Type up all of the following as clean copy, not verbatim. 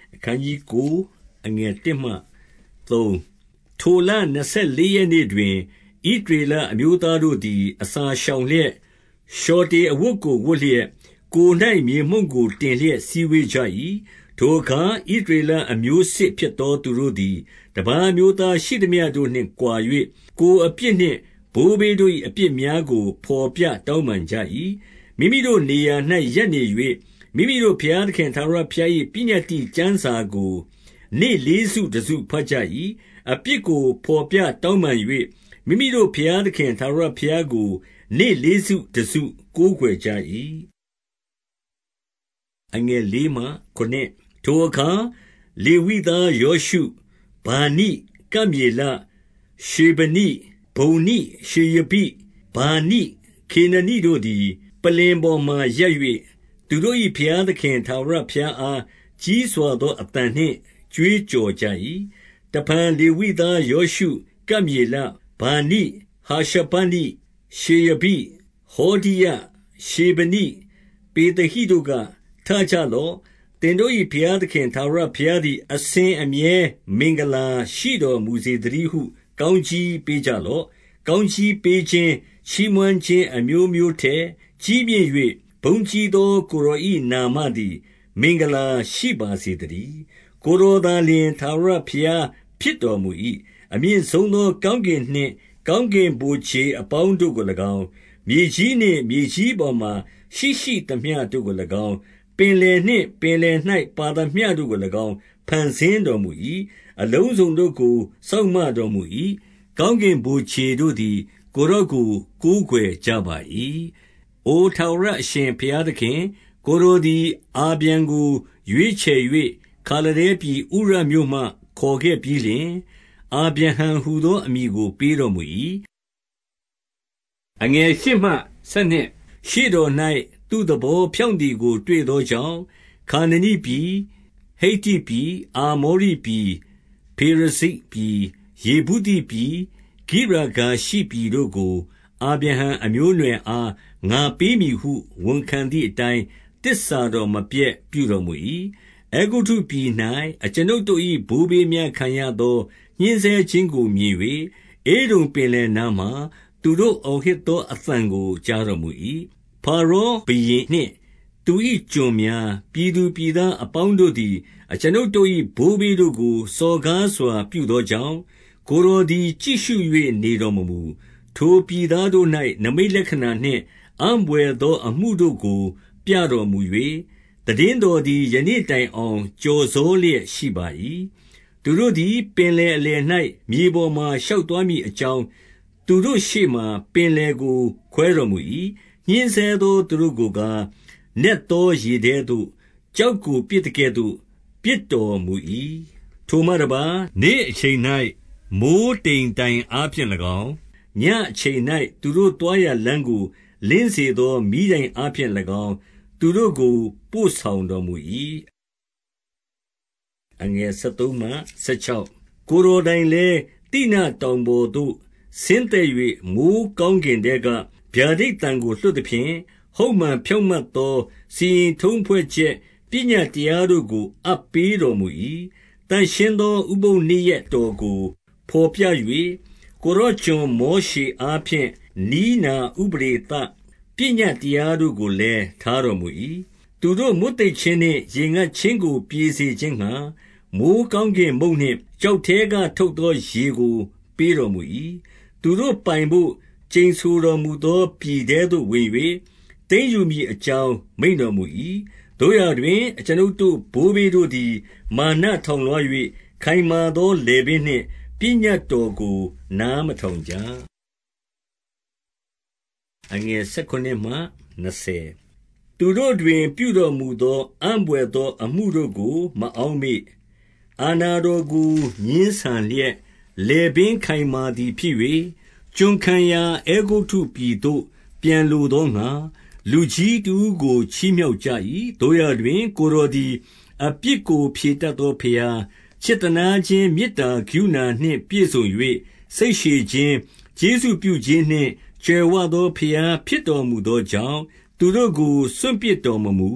အခန်းကြီး9အငယ်1မှ3ထိုလ24ရက်နေ့တွင်ဣသရေလအမျိုးသားတို့သည် အစာရှောင်လျက်ရှောတေအဝတ်ကိုဝတ်လျက်ကိုယ်၌မြေမှုန့်ကိုတင်လျက်စည်းဝေးကြ၏ထိုအခါဣသရေလအမျိုးစစ်ဖြစ်သောသူတို့သည်တပါးအမျိုးသားရှိသမျှတို့နှင့်ကွာ၍ကိုယ်အပြစ်နှင့်ဘိုးဘေးတို့၏အပြစ်များကိုဖော်ပြတောင်းပန်ကြ၏မိမိတို့နေရာ၌ရပ်နေ၍မိမိတို့ဘုရားသခင်ထာဝရဘုရား၏ပညတ္တိကျမ်းစာကိုနေ့လေးစုတစုဘတ်ကြ၏အပြစ်ကိုဖော်ပြတောင်းပန်၍မိမိတို့ဘုရားသခင်ထာဝရဘုရားကိုနေ့လေးစုတစုကိုးကွယ်ကြ၏အငယ်၄မှ9ထိုအခါလေဝိသားယောရှုဗာနိကမြေလရှေဗနိဗုန်နိရှေယပိဗာနိခေနနိတို့သည်ပလင်ပေါ်မှရပ်၍သူတို့၏ဘုရားသခင်ထာဝရဘုရားအားကြီးစွာသောအသံနှင့်ကြွေးကြော်ကြ၏တဖန်လေဝိသားယောရှုကမြေလဗာနိဟာရှဗနိရှေယပိဟောဒိယရှေဗနိပေတဟိတို့ကထကြလော့သင်တို့၏ဘုရားသခင်ထာဝရဘုရားသည်အစဉ်အမြဲမင်္ဂလာရှိတော်မူစေသတည်းဟုကောင်းကြီးပေးကြလော့ကောင်းကြီးပေးခြင်းချီးမွမ်းခြင်းအမျိုးမျိုးထက်ကြီးမြင့်၍ဘုန်းကြီးသောကိုယ်တော်၏နာမသည်မင်္ဂလာရှိပါစေသတည်းကိုယ်တော်သာလျှင်ထာဝရဘုရားဖြစ်တော်မူ၏အမြင့်ဆုံးသောကောင်းကင်နှင့်ကောင်းကင်ဗိုလ်ခြေအပေါင်းတို့ကို၎င်းမြေကြီးနှင့်မြေကြီးပေါ်မှရှိသမျှတို့ကို၎င်းပင်လယ်နှင့်ပင်လယ်၌ပါသမျှတို့ကို၎င်းဖန်ဆင်းတော်မူ၏အလုံးစုံတို့ကိုစောင့်မတော်မူ၏ကောင်းကင်ဗိုလ်ခြေတို့သည်ကိုယ်တော်ကိုကိုးကွယ်ကြပါ၏အိုထာဝရအရှင်ဘုရားသခင်ကိုယ်တော်သည်အာဗြံကိုရွေးချယ်၍ခါလဒဲပြည်ဥရမြို့မှခေါ်ခဲ့ပြီးလျှင်အာဗြဟံဟူသောအမည်ကိုပေးတော်မူ၏အငယ်8မှ12ရှေ့တော်၌သူ့သဘောဖြောင့်သည်ကိုတွေ့သောကြောင့်ခါနနိပြည်ဟိတ္တိပြည်အာမောရိပြည်ဖေရဇိပြည်ယေဗုသိပြည်ဂိရဂါရှိပြည်တို့ကိုအာဗြဟံအမျိုးအနွယ်အားငါပေးမည်ဟုဝန်ခံသည့်အတိုင်းတစ္ဆာတော်မပြတ်ပြုတော်မူ၏အဲဂုတ္တုပြည်၌အကျွန်ုပ်တို့၏ဘိုးဘေးများခံရသောညှဉ်းဆဲခြင်းကိုမြင်၍ဧဒုံပင်လယ်နားမှသူတို့အော်ဟစ်သောအသံကိုကြားတော်မူ၏ဖာရောဘုရင်နှင့်သူ၏ကျွန်များပြည်သူပြည်သားအပေါင်းတို့သည်အကျွန်ုပ်တို့၏ဘိုးဘေးတို့ကိုစော်ကားစွာပြုသောကြောင့်ကိုယ်တော်သည်ကြည့်ရှု၍နေတော်မမူထိုပြည်သားတို့၌နမိတ်လက္ခဏာနှင့်အံ့ဘွယ်သောအမှုတို့ကိုပြတော်မူ၍တည်င်းတော်သည်ယနေ့တိုင်အောင်ကြော်စောလျက်ရှိပါ၏သူတို့သည်ပင်လယ်အလယ်၌မြေပေါ်မှရှောက်သွားမည်အကြောင်းသူတို့ရှေ့မှပင်လယ်ကိုခွဲတော်မူ၏ညှဉ်းဆဲသောသူတို့ကိုကားနက်သောရေထဲသို့ကြောက်ကိုပစ်တကဲ့သို့ပစ်တော်မူ၏ထိုမှတပါနေ့အချိန်၌မိုဃ်းတိမ်တိုင်အားဖြင့်၎င်းညအချိန်၌သူတို့သွားရလမ်းကိုလင်းစေသောမီးတိုင်အားဖြင့်၎င်းသူတို့ကိုပို့ဆောင်တော်မူ၏အငယ်73မှ16ကိုယ်တော်တိုင်လည်းတိနတောင်ပေါ်သို့ဆင်းသက်၍မိုဃ်းကောင်းကင်ထဲကဗျာဒိတ်တံကိုလွှတ်သဖြင့်ဟုတ်မှန်ဖြောင့်မတ်သောစီရင်ထုံးဖွဲ့ချက်ပညတ်တရားတို့ကိုအပ်ပေးတော်မူ၏တန်ရှင်းသောဥပုသ်နေ့ရက်တော်ကိုဖော်ပြ၍ကိုရောကျွန်မောရှေအားဖြင့်နီးနာဥပဒေသပညတ်တရားတို့ကိုလည်းထားတော်မူ၏သူတို့မွတ်သိပ်ခြင်းနှင့်ရေငတ်ခြင်းကိုပြေစေခြင်းငှာမိုဃ်းကောင်းကင်မုန့်နှင့်ကျောက်ထဲကထုတ်သောရေကိုပေးတော်မူ၏သူတို့ပိုင်ဖို့ကျိန်ဆိုတော်မူသောပြည်ထဲသို့ဝင်၍သိမ်းယူမည်အကြောင်းမိန့်တော်မူ၏တို့ရာတွင်အကျွန်ုပ်တို့ဘိုးဘေးတို့သည်မာနထောင်လွှား၍ခိုင်မာသောလယ်ပင်နှင့်ပညတ်တော်ကိုနားမထောင်ကြအငယ်19မှ20သူတို့တွင်ပြုတော်မူသောအံ့ဘွယ်သောအမှုတို့ကိုမအောက်မေ့အာနာတော်ကိုညှင်းဆန်လျက်လယ်ပင်ခိုင်မာသည်ဖြစ်၍ကျွန်ခံရာအဲဂုတ္တုပြည်သို့ပြန်လိုသောငါလူကြီးတူကိုချီးမြှောက်ကြ၏တို့ရတွင်ကိုယ်တော်သည်အပြစ်ကိုဖြေတတ်သောဖျားချစ်တနာခြင်းမေတ္တာကရုဏာနှင့်ပြည့်စုံ၍စိတ်ရှည်ခြင်းကျေးဇူးပြုခြင်းနှင့်ကြွယ်ဝသောဖျားဖြစ်တော်မူသောကြောင့်သူတို့ကိုစွန့်ပစ်တော်မမူ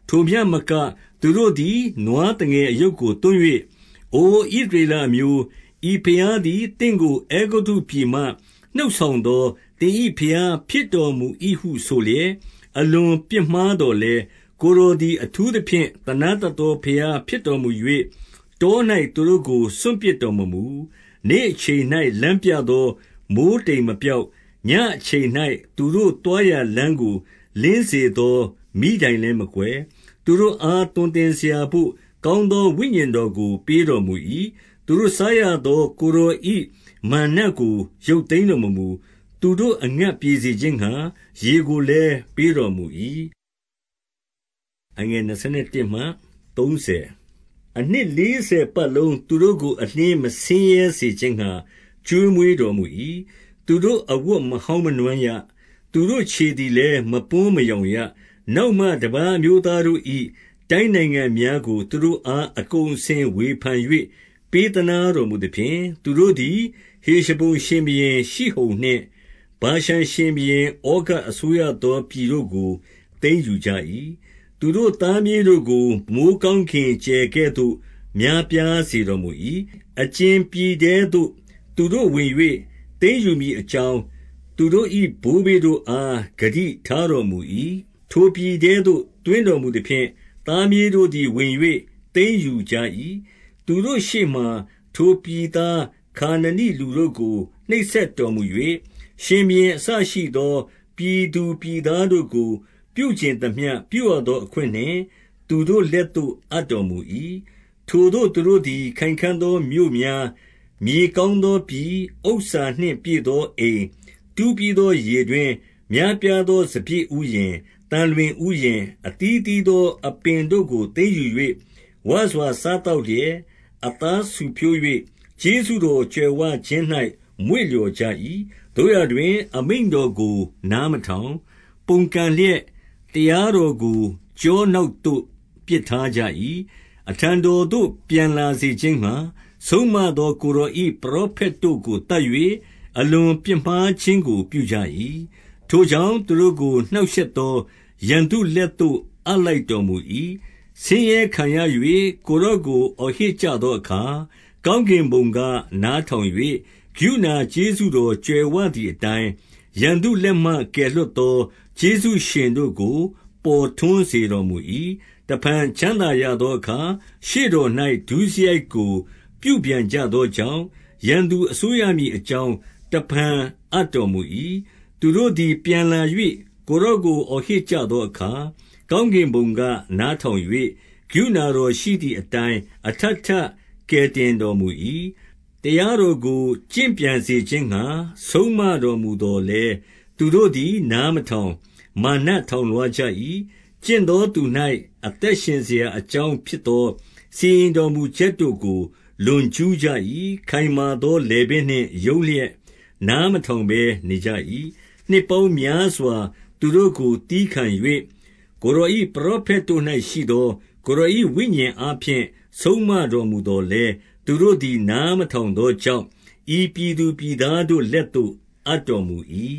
ထိုမျှမကသူတို့သည်နွားတငယ်အယုတ်ကိုသွန်း၍အိုဣသရေလအမျိုးဤဘုရားသည်တင့်ကိုအဲဂုတ္တုပြည်မှနှုတ်ဆောင်သောသင်၏ဘုရားဖြစ်တော်မူ၏ဟုဆိုလျက်အလွန်ပြစ်မှားတော်လဲကိုယ်တော်သည်အထူးသဖြင့်သနားတတ်သောဘုရားဖြစ်တော်မူ၍တော၌သူတို့ကိုစွန့်ပစ်တော်မမူနေ့အချိန်၌လမ်းပြသောမိုဃ်းတိမ်မပြောက်ညအချိန်၌သူတို့တွားရာလမ်းကိုလင်းစေသောမိတိုင်လည်းမကွယ်သူတို့အားတွင်တင်เสียဖို့ကောင်းသောဝိညာဉ်တော်ကိုပေးတော်မူ၏သူတို့စားရသောကိုယ်တော်၏မာနကိုရုပ်သိမ်းတော်မမူသူတို့အငတ်ပြေစေခြင်းငှာရေကိုလည်းပေးတော်မူ၏အငယ်21မှ30အနှစ်40ပတ်လုံးသူတို့ကိုအလင်းမဆင်းရဲစေခြင်းငှာကျွေးမွေးတော်မူ၏သူတို့အဝတ်မဟောင်းမနွမ်းရသူတို့ခြေသည်လည်းမပွန်းမယောင်ရနောက်မှတပါးမျိုးသားတို့၏တိုင်းနိုင်ငံများကိုသူတို့အားအကုန်အစင်ဝေဖန်၍ပေးသနာတော်မူသည်ဖြင့်သူတို့သည်ဟေရှဘုန်ရှင်ဘုရင်ရှိဟုန်နှင့်ဗာရှန်ရှင်ဘုရင်ဩဃအစိုးရသောပြည်တို့ကိုသိမ်းယူကြ၏သူတို့သားမြေးတို့ကိုမိုဃ်းကောင်းကင်ကျယ်ကဲ့သို့များပြားစေတော်မူ၏အကျဉ်ပြည်ထဲသို့သူတို့ဝင်၍သိမ်းယူမည်အကြောင်းသူတို့၏ဘိုးဘေးတို့အားဂတိထားတော်မူ၏ထိုပြည်ထဲသို့တွင်တော်မူသည်ဖြင့်သားမြေးတို့သည်ဝင်၍သိမ်းယူကြ၏သူတို့ရှေ့မှထိုပြည်သားခါနနိလူတို့ကိုနှိပ်စက်တော်မူ၍ရှင်ဘုရင်အစရှိသောပြည်သူပြည်သားတို့ကိုပြုကျင်သမျှပြုရသောအခွင့်နှင့်သူတို့လက်သို့အပ်တော်မူ၏ထိုသို့သူတို့သည်ခိုင်ခံ့သောမြို့များမြေကောင်းသောပြည်ဥစ္စာနှင့်ပြည့်သောအိမ်တူးပြီးသောရေတွင်များပြားသောစပျစ်ဥယျာဉ်တန်လွင်ဥယျာဉ်အသီးသီးသောအပင်တို့ကိုသိမ်းယူ၍ဝါစွာစားတောက်လျက်အသားဆူဖြိုး၍ကျေးဇူးတော်ကြွယ်ဝခြင်း၌မွေ့လျော်ကြ၏တို့ရတွင်အမိန့်တော်ကိုနားမထောင်ပုန်ကန်လျက်တရားတော်ကိုကြောနောက်သို့ပစ်ထားကြ၏အထံတော်သို့ပြန်လာစေခြင်းငှာဆုံးမသောကိုယ်တော်၏ပရောဖက်တို့ကိုတတ်၍အလွန်ပြစ်မှားခြင်းကိုပြုကြ၏ထိုကြောင့်သူတို့ကိုနှောက်ယှက်သောရန်သူလက်သို့အပ်လိုက်တော်မူ၏ဆင်းရဲခံရ၍ကိုယ်တော်ကိုအော်ဟစ်ကြသောအခါကောင်းကင်ဘုံကနားထောင်၍ကရုဏာကျေးဇူးတော်ကြွယ်ဝသည်အတိုင်းရန်သူလက်မှကယ်လွတ်သောကျေးဇူးရှင်တို့ကိုပေါ်ထွန်းစေတော်မူ၏တဖန်ချမ်းသာရသောအခါရှေ့တော်၌ဒုစရိုက်ကိုပြုပြန်ကြသောကြောင့်ရန်သူအစိုးရမည်အကြောင်းတဖန်အပ်တော်မူ၏သူတို့သည်ပြန်လာ၍ကိုယ်တော်ကိုအော်ဟစ်ကြသောအခါကောင်းကင်ဘုံကနားထောင်၍ကရုဏာတော်ရှိသည့်အတိုင်းအထပ်ထပ်ကယ်တင်တော်မူ၏တရားတော်ကိုကျင့်ပြန်စေခြင်းငှာဆုံးမတော်မူသော်လည်းသူတို့သည်နားမထောင်မာနထောင်လွှားကြ၏ကျင့်သောသူ၌အသက်ရှင်เสียအကြောင်းဖြစ်သောစီရင်တော်မူချက်တို့ကိုလွန်ကျူးကြ၏ခိုင်မာသောလည်ပင်းနှင့်ယုံလျက်နားမထောင်ဘဲနေကြ၏နှစ်ပေါင်းများစွာသူတို့ကိုတီးခံ၍ကိုယ်တော်၏ပရောဖက်တို့၌ရှိသောကိုယ်တော်၏ဝိညာဉ်အားဖြင့်ဆုံးမတော်မူသော်လည်းသူတို့သည်နားမထောင်သောကြောင့်ဤပြည်သူပြည်သားတို့လက်သို့အပ်တော်မူ၏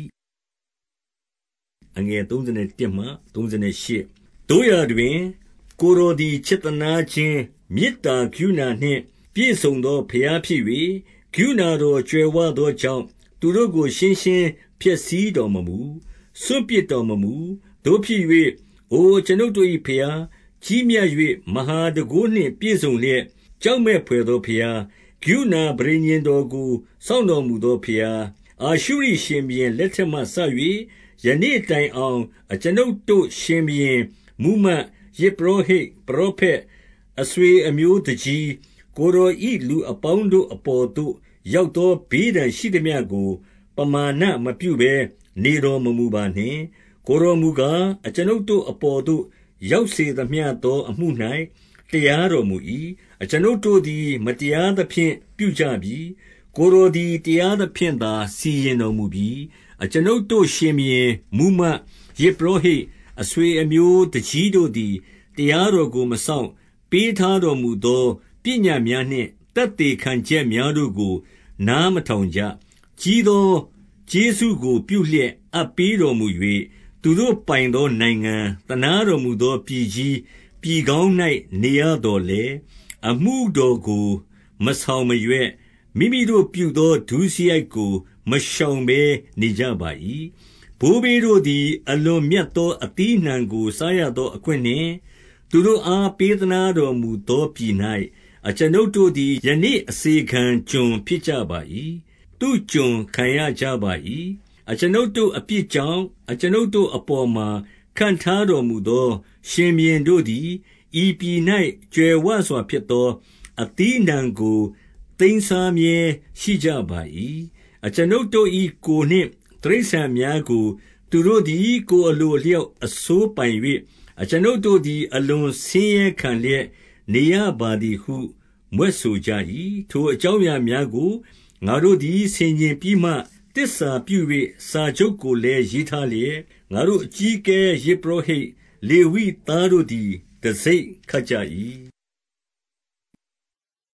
အငယ်31မှ38တို့ရတွင်ကိုယ်တော်သည်ချစ်သနာခြင်းမေတ္တာကရုဏာနှင့်ပြည့်စုံသောဘုရားဖြစ်၍ကရုဏာတော်ကြွယ်ဝသောကြောင့်သူတို့ကိုရှင်းရှင်းဖျက်ဆီးတော်မမူစွန့်ပစ်တော်မမူတို့ဖြစ်၍အိုကျွန်ုပ်တို့၏ဘုရားကြီးမြတ်၍မဟာတန်ခိုးနှင့်ပြည့်စုံလျက်ကြောက်မဲ့ဖွယ်သောဘုရားကရုဏာပရိညင်တော်ကိုစောင့်တော်မူသောဘုရားအာရှုရိရှင်ဘုရင်လက်ထက်မှစ၍ယနေ့တိုင်အောင်အကျွန်ုပ်တို့ရှင်ဘုရင်မူမတ်ယဇ်ပုရောဟိတ်ပရောဖက်အဆွေအမျိုးတကြီးကိုယ်တော်၏လူအပေါင်းတို့အပေါ်သို့ရောက်သောဘေးဒဏ်ရှိသမျှကိုပမာဏမပြုဘဲနေတော်မမူပါနှင့်ကိုယ်တော်မူကားအကျွန်ုပ်တို့အပေါ်သို့ရောက်စေသမျှသောအမှု၌တရားတော်မူ၏အကျွန်ုပ်တို့သည်မတရားသဖြင့်ပြုကြပြီကိုယ်တော်သည်တရားသဖြင့်သာစီရင်တော်မူပြီအကျွန်ုပ်တို့ရှင်ဘုရင်မူမတ်ယဇ်ပုရောဟိတ်အဆွေအမျိုးတကြီးတို့သည်တရားတော်ကိုမစောင့်ပေးထားတော်မူသောပညတ်များနှင့်သက်သေခံချက်များတို့ကိုနားမထောင်ကြကြီးသောကျေးဇူးကိုပြုလျက်အပ်ပေးတော်မူ၍သူတို့ပိုင်သောနိုင်ငံသနားတော်မူသောပြည်ကြီးပြည်ကောင်း၌နေရတော်လေအမှုတော်ကိုမဆောင်မရွက်မိမိတို့ပြုသောဒုစရိုက်ကိုမရှောင်ဘဲနေကြပါ၏ဘိုးဘေးတို့သည်အလွန်မြတ်သောအသီးနှံကိုစားရသောအခွင့်နှင့်သူတို့အားပေးသနာတော်မူသောပြည်၌အကျွန်ုပ်တို့သည်ယနေ့အစေခံကျွန်ဖြစ်ကြပါ၏သူကျွန်ခံရကြပါ၏အကျွန်ုပ်တို့အပြစ်ကြောင့်အကျွန်ုပ်တို့အပေါ်မှာခံထားတော်မူသောရှင်ဘုရင်တို့သည်ဤပြည်၌ကြွယ်ဝစွာဖြစ်သောအသီးနှံကိုသိမ်းစားမြဲရှိကြပါ၏အကျွန်ုပ်တို့၏ကိုယ်နှင့်တိရစ္ဆာန်များကိုသူတို့သည်ကိုယ်အလိုအလျောက်အစိုးပိုင်၍အကျွန်ုပ်တို့သည်အလွန်ဆင်းရဲခံလျက်နေရပါသည်ဟုမြွက်ဆိုကြ၏ထိုအကြောင်းအရာများကိုငါတို့သည်ဆင်ခြင်ပြီးမှတစ္ဆာပြု၍စာချုပ်ကိုလည်းရေးထားလျက်ငါတို့အကြီးအကဲယဇ်ပုရောဟိတ်လေဝိသားတို့သည်တံဆိပ်ခတ်ကြ၏